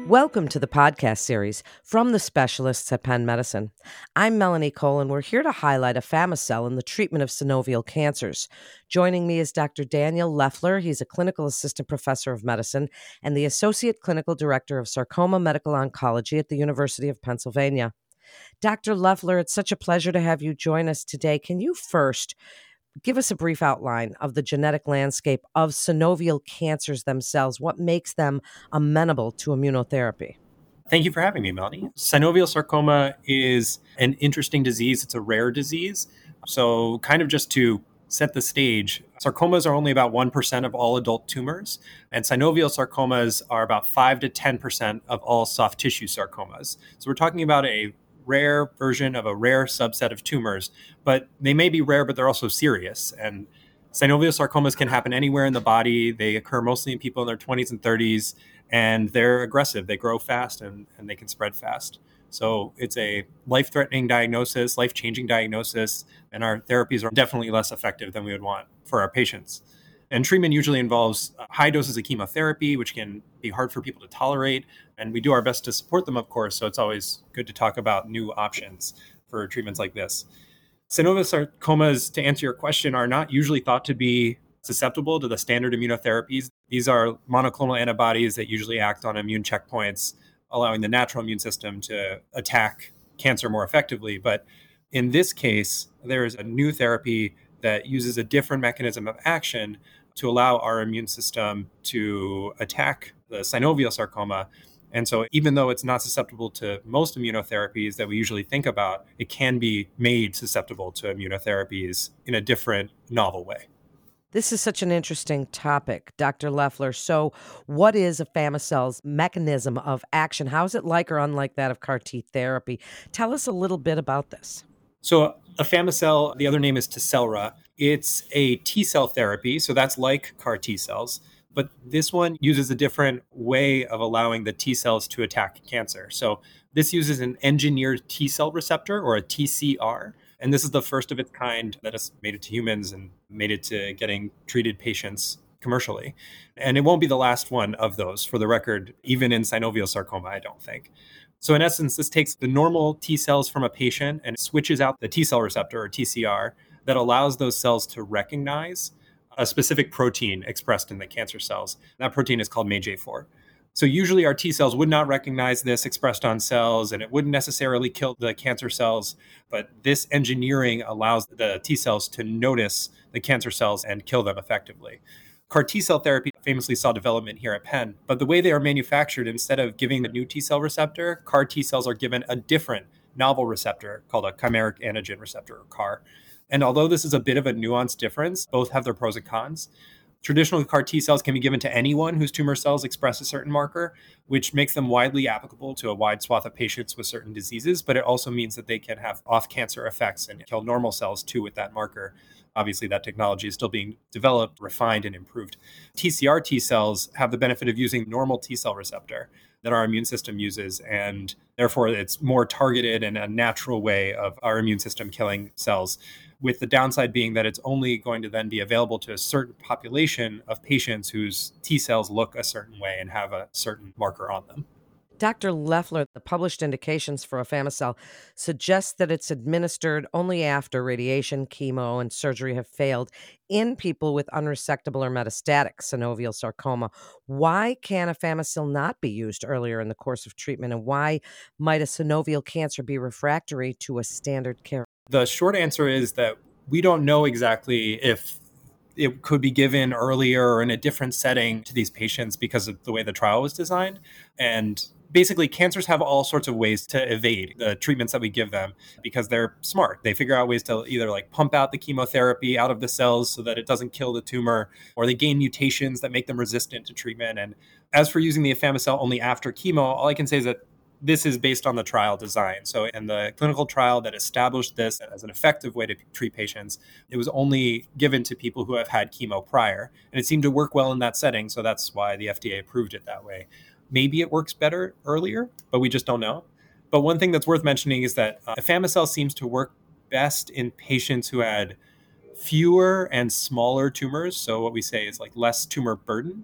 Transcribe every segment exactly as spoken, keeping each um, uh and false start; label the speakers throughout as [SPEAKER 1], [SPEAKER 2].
[SPEAKER 1] Welcome to the podcast series from the specialists at Penn Medicine. I'm Melanie Cole, and we're here to highlight afami-cel in the treatment of synovial cancers. Joining me is Doctor Daniel Leffler. He's a clinical assistant professor of medicine and the associate clinical director of sarcoma medical oncology at the University of Pennsylvania. Doctor Leffler, it's such a pleasure to have you join us today. Can you first give us a brief outline of the genetic landscape of synovial cancers themselves? What makes them amenable to immunotherapy?
[SPEAKER 2] Thank you for having me, Melanie. Synovial sarcoma is an interesting disease. It's a rare disease. So kind of just to set the stage, sarcomas are only about one percent of all adult tumors, and synovial sarcomas are about five to ten percent of all soft tissue sarcomas. So we're talking about a rare version of a rare subset of tumors, but they may be rare, but they're also serious. And synovial sarcomas can happen anywhere in the body. They occur mostly in people in their twenties and thirties, and they're aggressive. They grow fast and, and they can spread fast. So it's a life-threatening diagnosis, life-changing diagnosis, and our therapies are definitely less effective than we would want for our patients. And treatment usually involves high doses of chemotherapy, which can be hard for people to tolerate. And we do our best to support them, of course. So it's always good to talk about new options for treatments like this. Synovial sarcomas, to answer your question, are not usually thought to be susceptible to the standard immunotherapies. These are monoclonal antibodies that usually act on immune checkpoints, allowing the natural immune system to attack cancer more effectively. But in this case, there is a new therapy that uses a different mechanism of action to allow our immune system to attack the synovial sarcoma. And so even though it's not susceptible to most immunotherapies that we usually think about, it can be made susceptible to immunotherapies in a different, novel way.
[SPEAKER 1] This is such an interesting topic, Doctor Leffler. So what is afami-cel's mechanism of action? How is it like or unlike that of C A R T therapy? Tell us a little bit about this.
[SPEAKER 2] So afami-cel, the other name is Tecelra. It's a T-cell therapy, so that's like C A R T cells. But this one uses a different way of allowing the T cells to attack cancer. So this uses an engineered T cell receptor, or a T C R. And this is the first of its kind that has made it to humans and made it to getting treated patients commercially. And it won't be the last one of those, for the record, even in synovial sarcoma, I don't think. So in essence, this takes the normal T cells from a patient and switches out the T cell receptor, or T C R, that allows those cells to recognize a specific protein expressed in the cancer cells. That protein is called M A G E four. So usually our T cells would not recognize this expressed on cells, and it wouldn't necessarily kill the cancer cells, but this engineering allows the T cells to notice the cancer cells and kill them effectively. C A R T cell therapy famously saw development here at Penn, but the way they are manufactured, instead of giving the new T cell receptor, C A R T cells are given a different novel receptor called a chimeric antigen receptor, or C A R. And although this is a bit of a nuanced difference, both have their pros and cons. Traditional C A R T cells can be given to anyone whose tumor cells express a certain marker, which makes them widely applicable to a wide swath of patients with certain diseases, but it also means that they can have off-cancer effects and kill normal cells too with that marker. Obviously, that technology is still being developed, refined, and improved. T C R T cells have the benefit of using normal T cell receptor that our immune system uses, and therefore it's more targeted and a natural way of our immune system killing cells, with the downside being that it's only going to then be available to a certain population of patients whose T cells look a certain way and have a certain marker on them.
[SPEAKER 1] Doctor Leffler, the published indications for afami-cel suggest that it's administered only after radiation, chemo, and surgery have failed in people with unresectable or metastatic synovial sarcoma. Why can afami-cel not be used earlier in the course of treatment, and why might a synovial cancer be refractory to a standard care?
[SPEAKER 2] The short answer is that we don't know exactly if it could be given earlier or in a different setting to these patients because of the way the trial was designed. And basically, cancers have all sorts of ways to evade the treatments that we give them because they're smart. They figure out ways to either like pump out the chemotherapy out of the cells so that it doesn't kill the tumor, or they gain mutations that make them resistant to treatment. And as for using the afami-cel only after chemo, all I can say is that this is based on the trial design. So in the clinical trial that established this as an effective way to treat patients, it was only given to people who have had chemo prior. And it seemed to work well in that setting. So that's why the F D A approved it that way. Maybe it works better earlier, but we just don't know. But one thing that's worth mentioning is that uh, afami-cel seems to work best in patients who had fewer and smaller tumors. So what we say is like less tumor burden.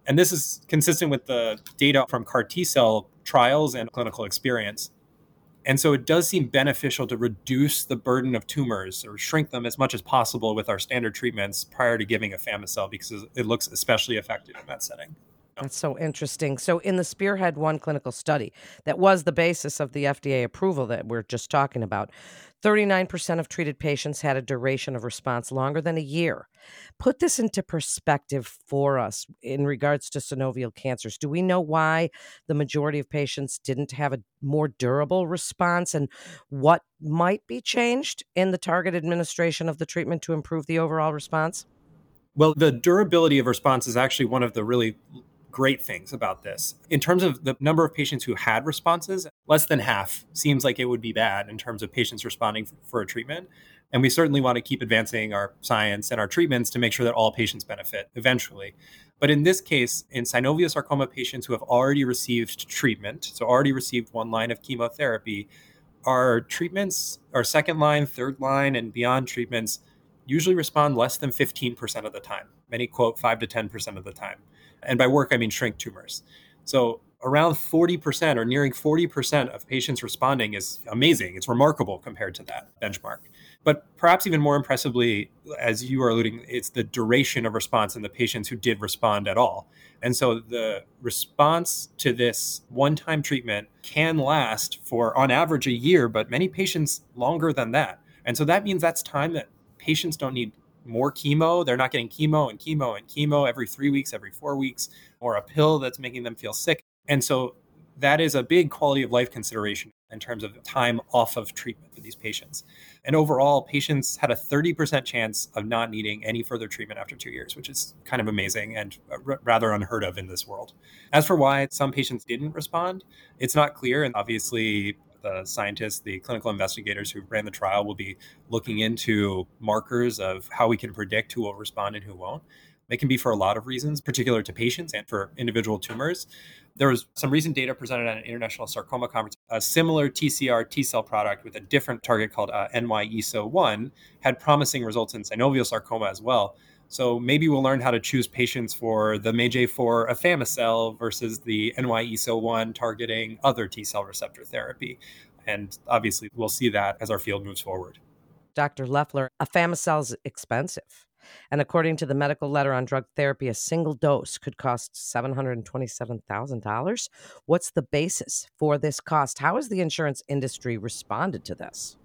[SPEAKER 2] And this is consistent with the data from CAR T cell trials and clinical experience. And so it does seem beneficial to reduce the burden of tumors or shrink them as much as possible with our standard treatments prior to giving afami-cel, because it looks especially effective in that setting.
[SPEAKER 1] That's so interesting. So, in the Spearhead one clinical study that was the basis of the F D A approval that we're just talking about, thirty-nine percent of treated patients had a duration of response longer than a year. Put this into perspective for us in regards to synovial cancers. Do we know why the majority of patients didn't have a more durable response, and what might be changed in the target administration of the treatment to improve the overall response?
[SPEAKER 2] Well, the durability of response is actually one of the really great things about this. In terms of the number of patients who had responses, less than half seems like it would be bad in terms of patients responding f- for a treatment. And we certainly want to keep advancing our science and our treatments to make sure that all patients benefit eventually. But in this case, in synovial sarcoma patients who have already received treatment, so already received one line of chemotherapy, our treatments, our second line, third line, and beyond treatments usually respond less than fifteen percent of the time. Many quote five to ten percent of the time. And by work, I mean shrink tumors. So around forty percent or nearing forty percent of patients responding is amazing. It's remarkable compared to that benchmark. But perhaps even more impressively, as you are alluding, it's the duration of response in the patients who did respond at all. And so the response to this one-time treatment can last for, on average, a year, but many patients longer than that. And so that means that's time that patients don't need more chemo. They're not getting chemo and chemo and chemo every three weeks, every four weeks, or a pill that's making them feel sick. And so that is a big quality of life consideration in terms of time off of treatment for these patients. And overall, patients had a thirty percent chance of not needing any further treatment after two years, which is kind of amazing and r- rather unheard of in this world. As for why some patients didn't respond, it's not clear. And obviously, the scientists, the clinical investigators who ran the trial will be looking into markers of how we can predict who will respond and who won't. They can be for a lot of reasons, particular to patients and for individual tumors. There was some recent data presented at an international sarcoma conference. A similar T C R T cell product with a different target called uh, N Y E S O one had promising results in synovial sarcoma as well. So maybe we'll learn how to choose patients for the M A J four afami-cel versus the N Y E S O one targeting other T cell receptor therapy. And obviously, we'll see that as our field moves forward.
[SPEAKER 1] Doctor Leffler, afami-cel is expensive. And according to the medical letter on drug therapy, a single dose could cost seven hundred twenty-seven thousand dollars. What's the basis for this cost? How has the insurance industry responded to this?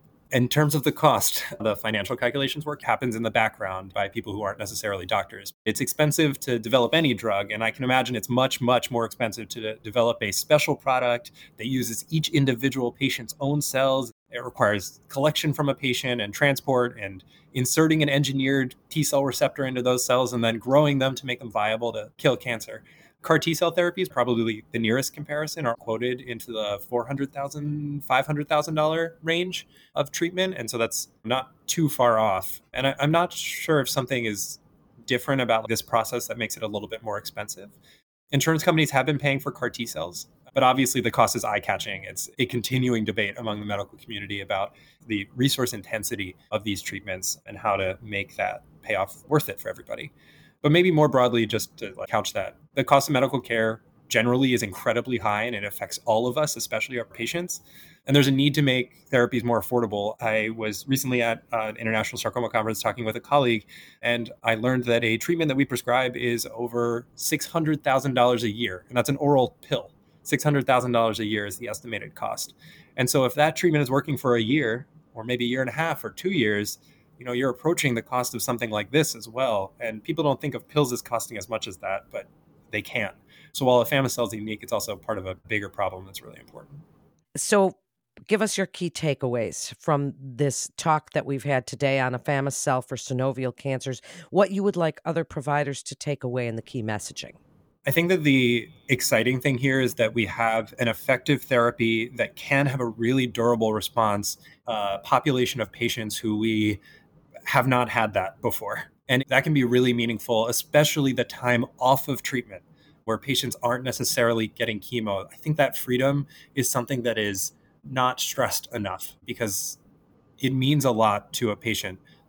[SPEAKER 2] In terms of the cost, the financial calculations work happens in the background by people who aren't necessarily doctors. It's expensive to develop any drug, and I can imagine it's much, much more expensive to de- develop a special product that uses each individual patient's own cells. It requires collection from a patient and transport and inserting an engineered T cell receptor into those cells and then growing them to make them viable to kill cancer. CAR T cell therapy is probably the nearest comparison, are quoted into the four hundred thousand dollars, five hundred thousand dollars range of treatment. And so that's not too far off. And I, I'm not sure if something is different about this process that makes it a little bit more expensive. Insurance companies have been paying for CAR T cells, but obviously the cost is eye-catching. It's a continuing debate among the medical community about the resource intensity of these treatments and how to make that payoff worth it for everybody. But maybe more broadly, just to like couch that, the cost of medical care generally is incredibly high and it affects all of us, especially our patients. And there's a need to make therapies more affordable. I was recently at an international sarcoma conference talking with a colleague, and I learned that a treatment that we prescribe is over six hundred thousand dollars a year. And that's an oral pill. six hundred thousand dollars a year is the estimated cost. And so if that treatment is working for a year or maybe a year and a half or two years, you know, you're approaching the cost of something like this as well. And people don't think of pills as costing as much as that, but they can. So while afami-cel is unique, it's also part of a bigger problem that's really important.
[SPEAKER 1] So, give us your key takeaways from this talk that we've had today on afami-cel for synovial cancers, what you would like other providers to take away in the key messaging.
[SPEAKER 2] I think that the exciting thing here is that we have an effective therapy that can have a really durable response, uh, population of patients who we have not had that before. And that can be really meaningful, especially the time off of treatment where patients aren't necessarily getting chemo. I think that freedom is something that is not stressed enough because it means a lot to a patient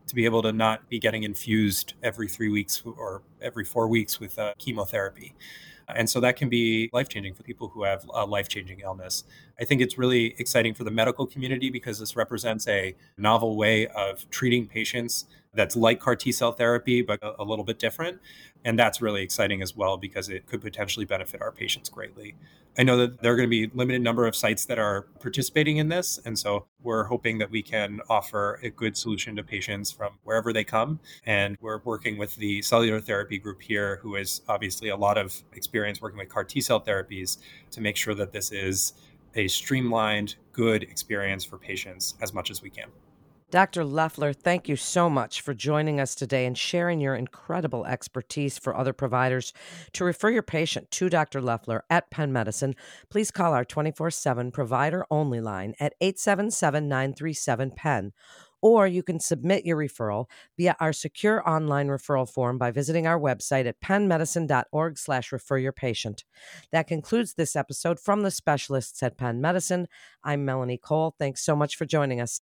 [SPEAKER 2] to be able to not be getting infused every three weeks or every four weeks with uh, chemotherapy. And so that can be life changing for people who have a life changing illness. I think it's really exciting for the medical community because this represents a novel way of treating patients that's like CAR T cell therapy, but a, a little bit different. And that's really exciting as well because it could potentially benefit our patients greatly. I know that there are going to be limited number of sites that are participating in this. And so we're hoping that we can offer a good solution to patients from wherever they come. And we're working with the cellular therapy group here, who has obviously a lot of experience working with CAR T cell therapies, to make sure that this is a streamlined, good experience for patients as much as we can.
[SPEAKER 1] Doctor Leffler, thank you so much for joining us today and sharing your incredible expertise for other providers. To refer your patient to Doctor Leffler at Penn Medicine, please call our twenty-four seven provider-only line at eight seven seven, nine three seven, P E N. Or you can submit your referral via our secure online referral form by visiting our website at pennmedicine.org slash refer your patient. That concludes this episode from the specialists at Penn Medicine. I'm Melanie Cole. Thanks so much for joining us.